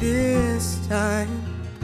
this time.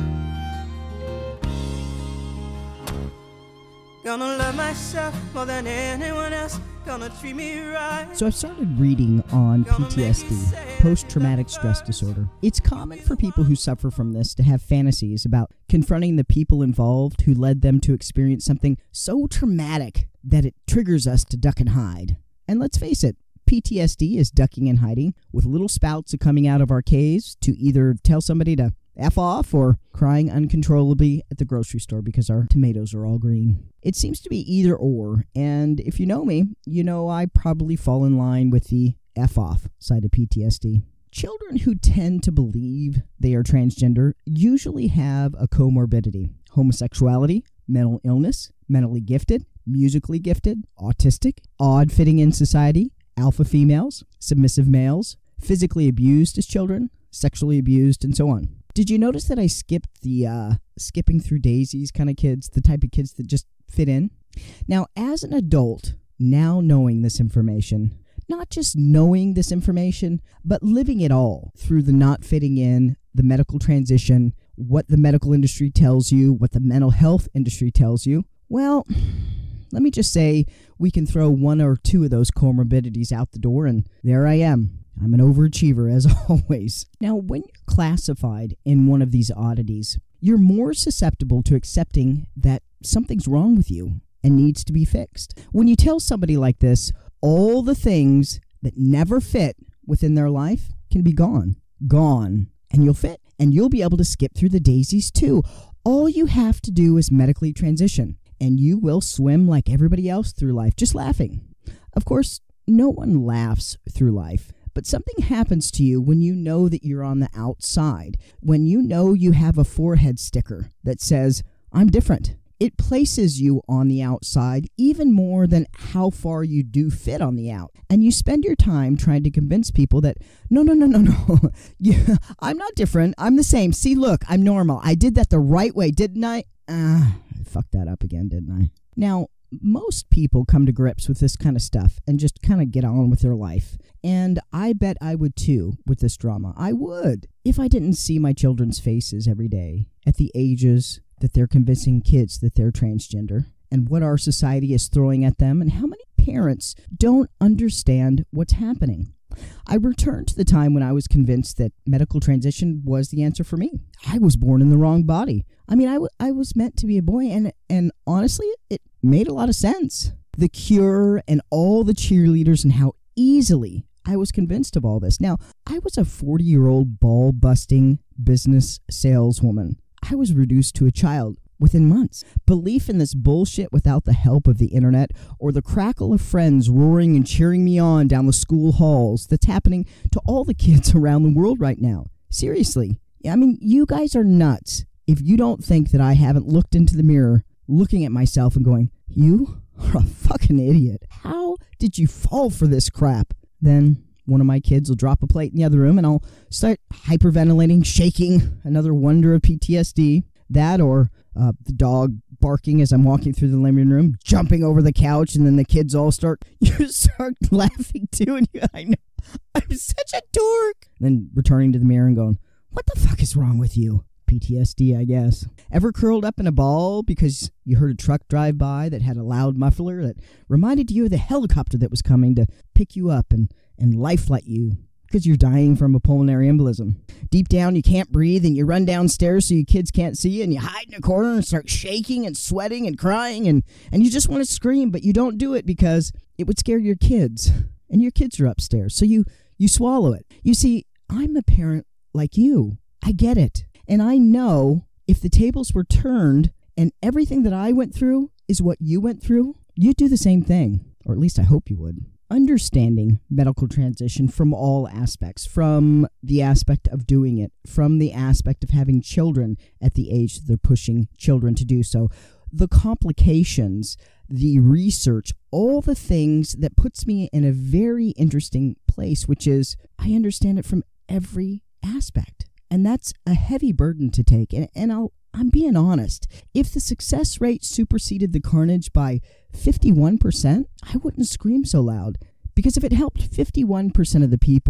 Gonna love myself more than anyone else. Gonna treat me right. So I've started reading on PTSD, post-traumatic stress disorder. It's common for people who suffer from this to have fantasies about confronting the people involved who led them to experience something so traumatic that it triggers us to duck and hide. And let's face it, PTSD is ducking and hiding, with little spouts coming out of our caves to either tell somebody to F off or crying uncontrollably at the grocery store because our tomatoes are all green. It seems to be either or, and if you know me, you know I probably fall in line with the F off side of PTSD. Children who tend to believe they are transgender usually have a comorbidity: homosexuality, mental illness, mentally gifted, musically gifted, autistic, odd fitting in society, alpha females, submissive males, physically abused as children, sexually abused, and so on. Did you notice that I skipped the skipping through daisies kind of kids, the type of kids that just fit in? Now, as an adult, now knowing this information, not just knowing this information, but living it all through the not fitting in, the medical transition, what the medical industry tells you, what the mental health industry tells you, well, let me just say we can throw one or two of those comorbidities out the door, and there I am. I'm an overachiever, as always. Now, when you're classified in one of these oddities, you're more susceptible to accepting that something's wrong with you and needs to be fixed. When you tell somebody like this, all the things that never fit within their life can be gone, and you'll fit, and you'll be able to skip through the daisies too. All you have to do is medically transition, and you will swim like everybody else through life, just laughing. Of course, no one laughs through life. But something happens to you when you know that you're on the outside, when you know you have a forehead sticker that says, I'm different. It places you on the outside even more than how far you do fit on the out. And you spend your time trying to convince people that, no. Yeah, I'm not different. I'm the same. See, look, I'm normal. I did that the right way, didn't I? I fucked that up again, didn't I? Now, most people come to grips with this kind of stuff and just kind of get on with their life. And I bet I would too with this drama. I would. If I didn't see my children's faces every day at the ages that they're convincing kids that they're transgender, and what our society is throwing at them, and how many parents don't understand what's happening. I return to the time when I was convinced that medical transition was the answer for me. I was born in the wrong body. I mean, I was meant to be a boy, and honestly, it made a lot of sense. The Cure and all the cheerleaders and how easily I was convinced of all this. Now, I was a 40-year-old ball-busting business saleswoman. I was reduced to a child within months. Belief in this bullshit without the help of the internet or the crackle of friends roaring and cheering me on down the school halls that's happening to all the kids around the world right now. Seriously. I mean, you guys are nuts if you don't think that I haven't looked into the mirror, looking at myself and going, you are a fucking idiot. How did you fall for this crap? Then one of my kids will drop a plate in the other room and I'll start hyperventilating, shaking, another wonder of PTSD. That or the dog barking as I'm walking through the living room, jumping over the couch, and then the kids all start laughing too. And I know, I'm such a dork. Then returning to the mirror and going, what the fuck is wrong with you? PTSD, I guess. Ever curled up in a ball because you heard a truck drive by that had a loud muffler that reminded you of the helicopter that was coming to pick you up and life-flight you because you're dying from a pulmonary embolism? Deep down, you can't breathe, and you run downstairs so your kids can't see you, and you hide in a corner and start shaking and sweating and crying, and you just want to scream, but you don't do it because it would scare your kids, and your kids are upstairs, so you swallow it. You see, I'm a parent like you. I get it. And I know if the tables were turned and everything that I went through is what you went through, you'd do the same thing. Or at least I hope you would. Understanding medical transition from all aspects, from the aspect of doing it, from the aspect of having children at the age that they're pushing children to do so, the complications, the research, all the things that puts me in a very interesting place, which is I understand it from every aspect. And that's a heavy burden to take. And I'm being honest. If the success rate superseded the carnage by 51%, I wouldn't scream so loud. Because if it helped 51% of the people,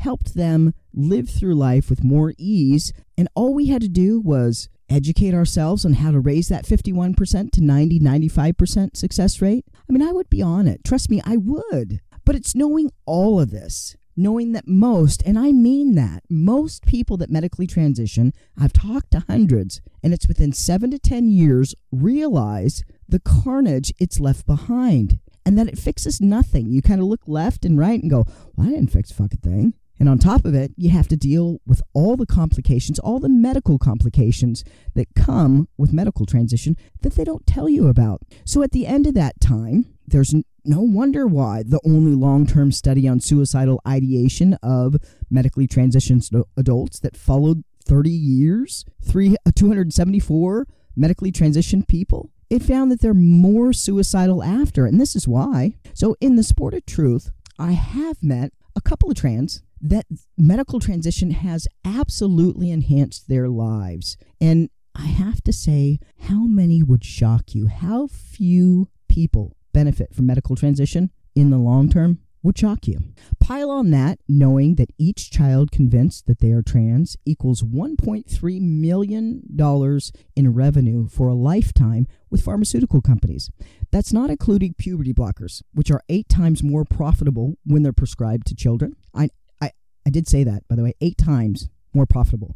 helped them live through life with more ease, and all we had to do was educate ourselves on how to raise that 51% to 90, 95% success rate. I mean, I would be on it. Trust me, I would. But it's knowing all of this, knowing that most, and I mean that, most people that medically transition, I've talked to hundreds, and it's within 7 to 10 years, realize the carnage it's left behind and that it fixes nothing. You kind of look left and right and go, well, I didn't fix a fucking thing. And on top of it, you have to deal with all the complications, all the medical complications that come with medical transition that they don't tell you about. So at the end of that time, there's no wonder why the only long-term study on suicidal ideation of medically transitioned adults that followed 30 years, 274 medically transitioned people, it found that they're more suicidal after. And this is why. So in the sport of truth, I have met a couple of trans that medical transition has absolutely enhanced their lives. And I have to say, how many would shock you? How few people benefit from medical transition in the long term would shock you. Pile on that, knowing that each child convinced that they are trans equals $1.3 million in revenue for a lifetime with pharmaceutical companies. That's not including puberty blockers, which are 8 times more profitable when they're prescribed to children. I did say that, by the way, 8 times more profitable.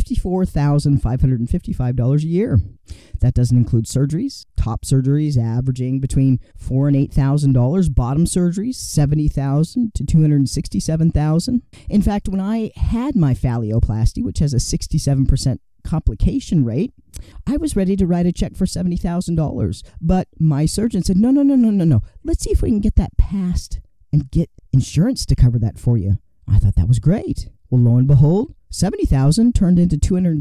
$54,555 a year. That doesn't include surgeries. Top surgeries averaging between $4,000 and $8,000. Bottom surgeries, $70,000 to $267,000. In fact, when I had my phalloplasty, which has a 67% complication rate, I was ready to write a check for $70,000. But my surgeon said, no. Let's see if we can get that passed and get insurance to cover that for you. I thought that was great. Well, lo and behold, $70,000 turned into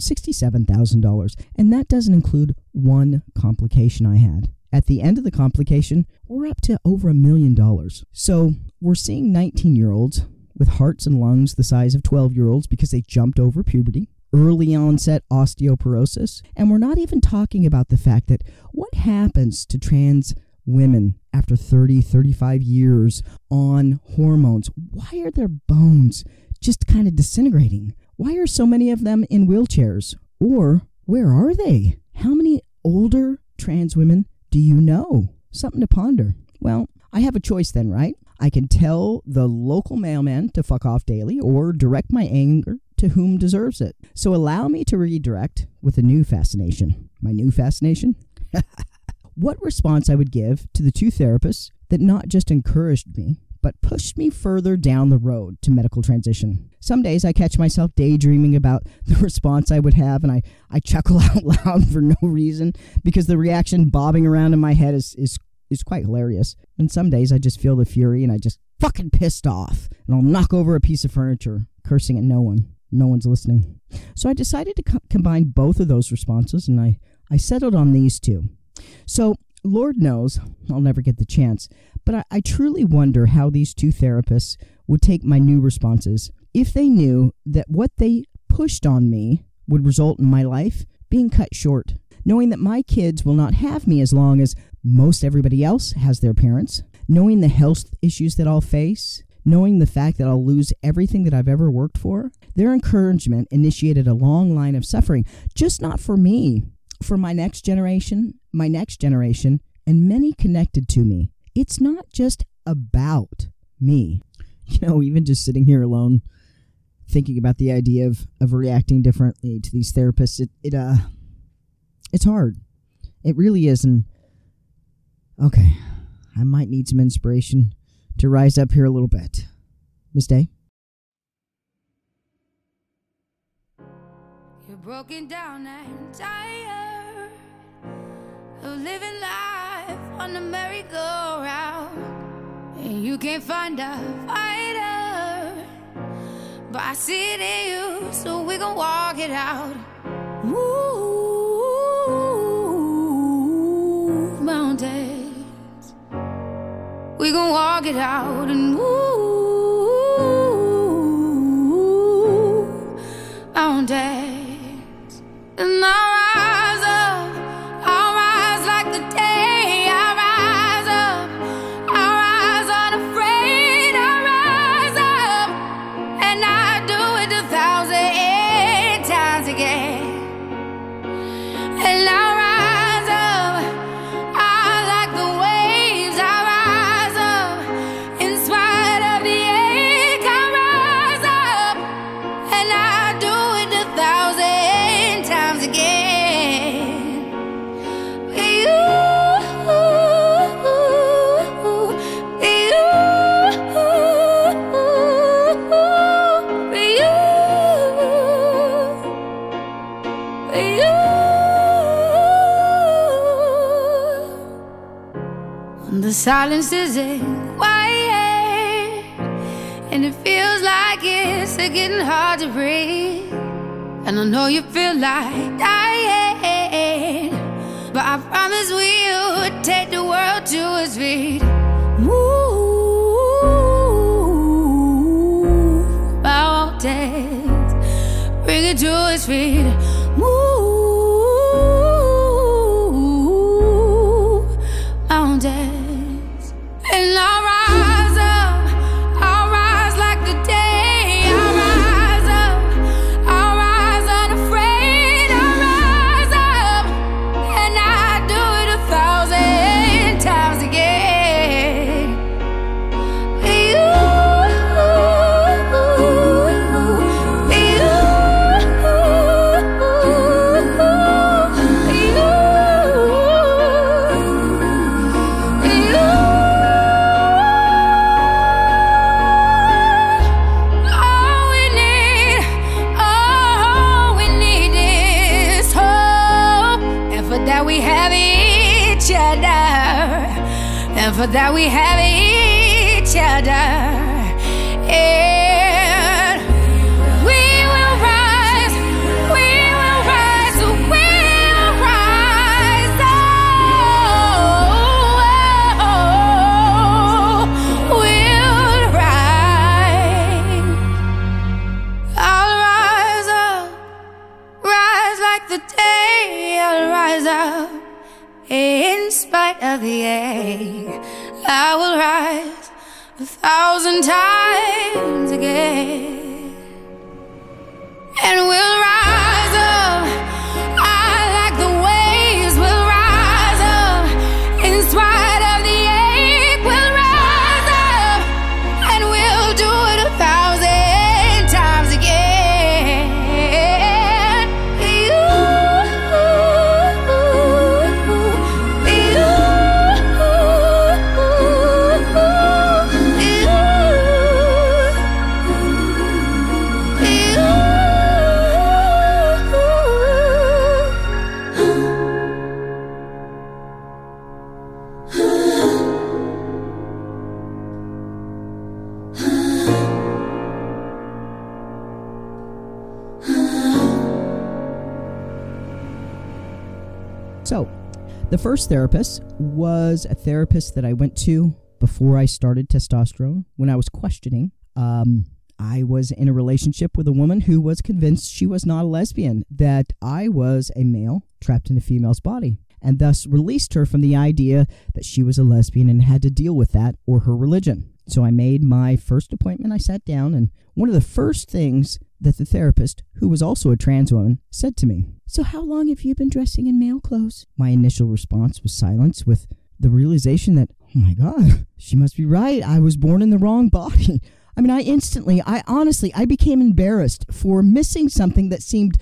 $267,000, and that doesn't include one complication I had. At the end of the complication, we're up to over $1 million. So we're seeing 19-year-olds with hearts and lungs the size of 12-year-olds because they jumped over puberty, early onset osteoporosis, and we're not even talking about the fact that what happens to trans women after 30, 35 years on hormones. Why are their bones just kind of disintegrating? Why are so many of them in wheelchairs? Or where are they? How many older trans women do you know? Something to ponder. Well, I have a choice then, right? I can tell the local mailman to fuck off daily or direct my anger to whom deserves it. So allow me to redirect with a new fascination. My new fascination? What response I would give to the 2 therapists that not just encouraged me, but pushed me further down the road to medical transition. Some days I catch myself daydreaming about the response I would have, and I chuckle out loud for no reason because the reaction bobbing around in my head is quite hilarious. And some days I just feel the fury and I just fucking pissed off, and I'll knock over a piece of furniture, cursing at no one. No one's listening. So I decided to combine both of those responses, and I settled on these 2. So, Lord knows I'll never get the chance, but I truly wonder how these 2 therapists would take my new responses if they knew that what they pushed on me would result in my life being cut short, knowing that my kids will not have me as long as most everybody else has their parents, knowing the health issues that I'll face, knowing the fact that I'll lose everything that I've ever worked for. Their encouragement initiated a long line of suffering, just not for me, for my next generation, and many connected to me. It's not just about me. You know, even just sitting here alone, thinking about the idea of reacting differently to these therapists, it's hard. It really is. And okay, I might need some inspiration to rise up here a little bit. Miss Day? You're broken down and tired of living life on the merry-go-round, and you can't find a fighter, but I see it in you, so we gon' walk it out. Move mountains, we gon' walk it out and move mountains. And I'll rise like the day. I'll rise unafraid. I'll rise up, and I the silence isn't quiet, and it feels like it's getting hard to breathe. And I know you feel like dying, but I promise we'll take the world to its feet. Move mountains, bring it to its feet. Move mountains, and I'll rise up, I'll rise like the day. I'll rise up, I'll rise unafraid. I'll rise up, and I do it 1,000 times again. And for that we have each other, and we will rise, we will rise, we will rise, we'll rise. I'll rise up, rise like the day. I'll rise up in spite of the ache. I will rise 1,000 times again, and we'll rise up. I like the waves. We'll rise up in spite of the ache. We'll rise up, and we'll do it 1,000 times again. So, the first therapist was a therapist that I went to before I started testosterone. When I was questioning, I was in a relationship with a woman who was convinced she was not a lesbian, that I was a male trapped in a female's body, and thus released her from the idea that she was a lesbian and had to deal with that or her religion. So I made my first appointment. I sat down, and one of the first things that the therapist, who was also a trans woman, said to me, "So how long have you been dressing in male clothes?" My initial response was silence, with the realization that, oh my God, she must be right. I was born in the wrong body. I mean, I honestly became embarrassed for missing something that seemed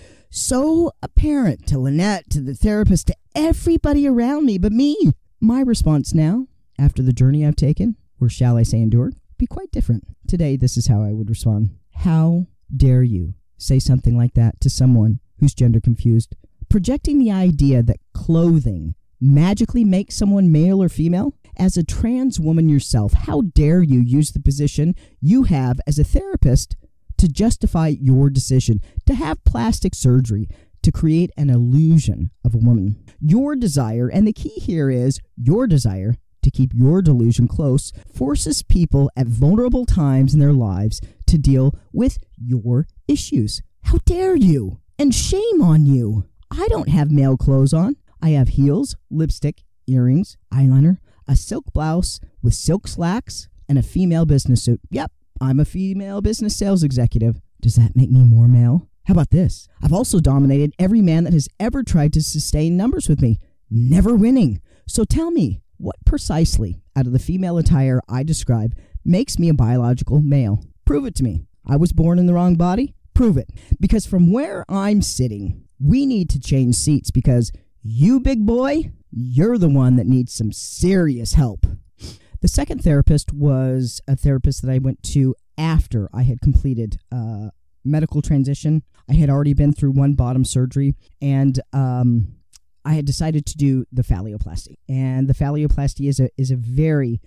so apparent to Lynette, to the therapist, to everybody around me but me. My response now, after the journey I've taken, or shall I say endured, be quite different. Today, this is how I would respond. How dare you say something like that to someone who's gender confused, projecting the idea that clothing magically makes someone male or female? As a trans woman yourself, how dare you use the position you have as a therapist to justify your decision to have plastic surgery to create an illusion of a woman? Your desire, and the key here is your desire to keep your delusion close, forces people at vulnerable times in their lives to deal with your issues. How dare you? And shame on you. I don't have male clothes on. I have heels, lipstick, earrings, eyeliner, a silk blouse with silk slacks, and a female business suit. Yep, I'm a female business sales executive. Does that make me more male? How about this? I've also dominated every man that has ever tried to sustain numbers with me, never winning. So tell me, what precisely out of the female attire I describe makes me a biological male? Prove it to me. I was born in the wrong body? Prove it. Because from where I'm sitting, we need to change seats, because you, big boy, you're the one that needs some serious help. The second therapist was a therapist that I went to after I had completed medical transition. I had already been through one bottom surgery, and I I had decided to do the phalloplasty. And the phalloplasty is a very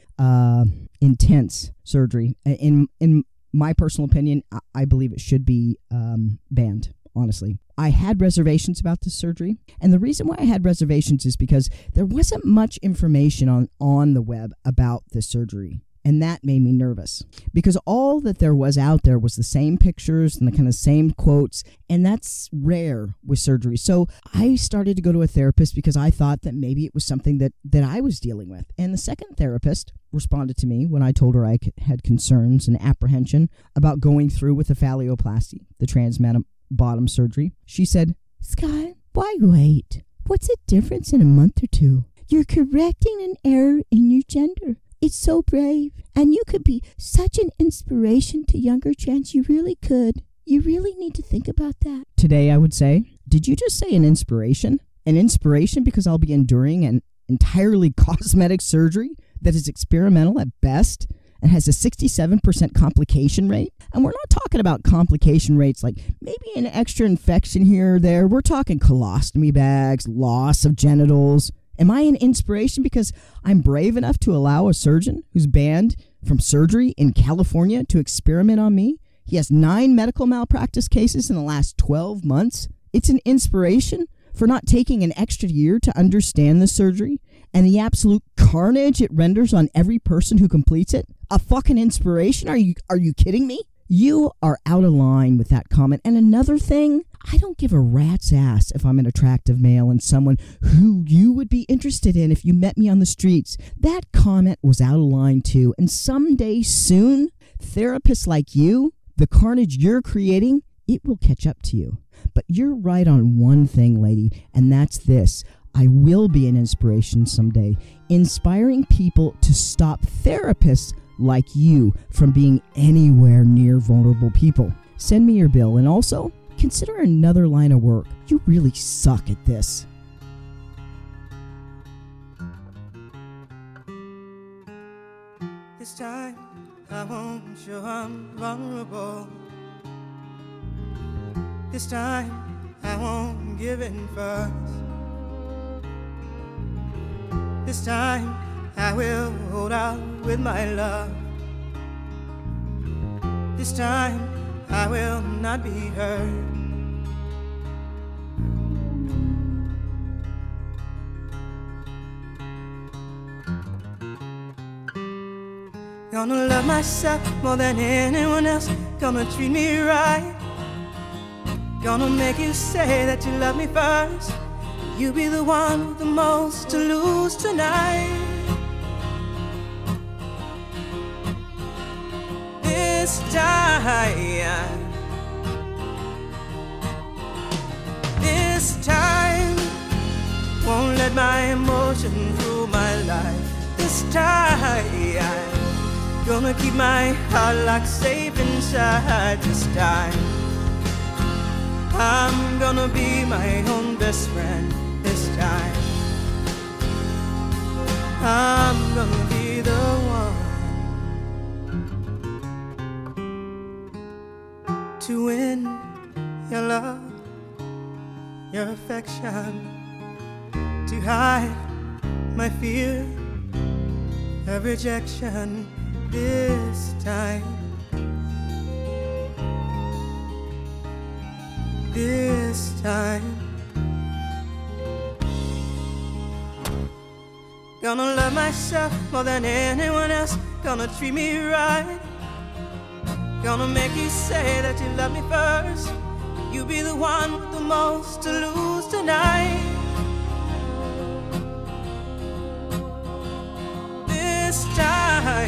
intense surgery. In my personal opinion, I believe it should be banned, honestly. I had reservations about this surgery, and the reason why I had reservations is because there wasn't much information on the web about this surgery. And that made me nervous because all that there was out there was the same pictures and the kind of same quotes, and that's rare with surgery. So I started to go to a therapist because I thought that maybe it was something that I was dealing with. And the second therapist responded to me when I told her I had concerns and apprehension about going through with the phalloplasty, the trans bottom surgery. She said, "Scott, why wait? What's the difference in a month or two? You're correcting an error in your gender. It's so brave, and you could be such an inspiration to younger trans. You really could. You really need to think about that." Today, I would say, did you just say an inspiration? An inspiration because I'll be enduring an entirely cosmetic surgery that is experimental at best and has a 67% complication rate? And we're not talking about complication rates like maybe an extra infection here or there. We're talking colostomy bags, loss of genitals. Am I an inspiration because I'm brave enough to allow a surgeon who's banned from surgery in California to experiment on me? He has 9 medical malpractice cases in the last 12 months. It's an inspiration for not taking an extra year to understand the surgery and the absolute carnage it renders on every person who completes it. A fucking inspiration? Are you kidding me? You are out of line with that comment. And another thing, I don't give a rat's ass if I'm an attractive male and someone who you would be interested in if you met me on the streets. That comment was out of line too. And someday soon, therapists like you, the carnage you're creating, it will catch up to you. But you're right on one thing, lady, and that's this. I will be an inspiration someday, inspiring people to stop therapists like you from being anywhere near vulnerable people. Send me your bill, and also consider another line of work. You really suck at this. This time I won't show I'm vulnerable. This time I won't give in first. This time I will hold out with my love. This time I will not be hurt. Gonna love myself more than anyone else. Gonna treat me right. Gonna make you say that you love me first. You be the one with the most to lose tonight. This time, won't let my emotions rule my life. This time, gonna keep my heart locked safe inside. This time, I'm gonna be my own best friend. This time, I'm gonna be the one to win your love, your affection, to hide my fear of rejection. This time, this time, gonna love myself more than anyone else. Gonna treat me right. Gonna make you say that you love me first. You be the one with the most to lose tonight. This time,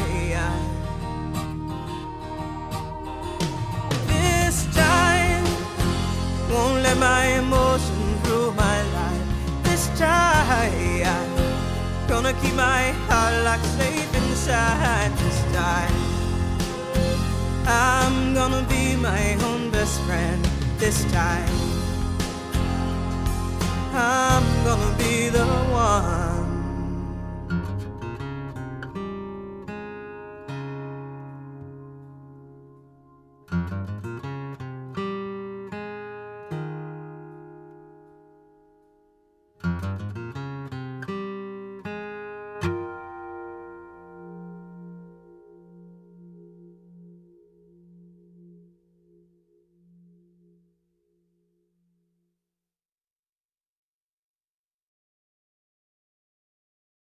won't let my emotions rule my life. This time, gonna keep my heart locked safe inside. This time, I'm gonna be my own best friend. This time, I'm gonna be the one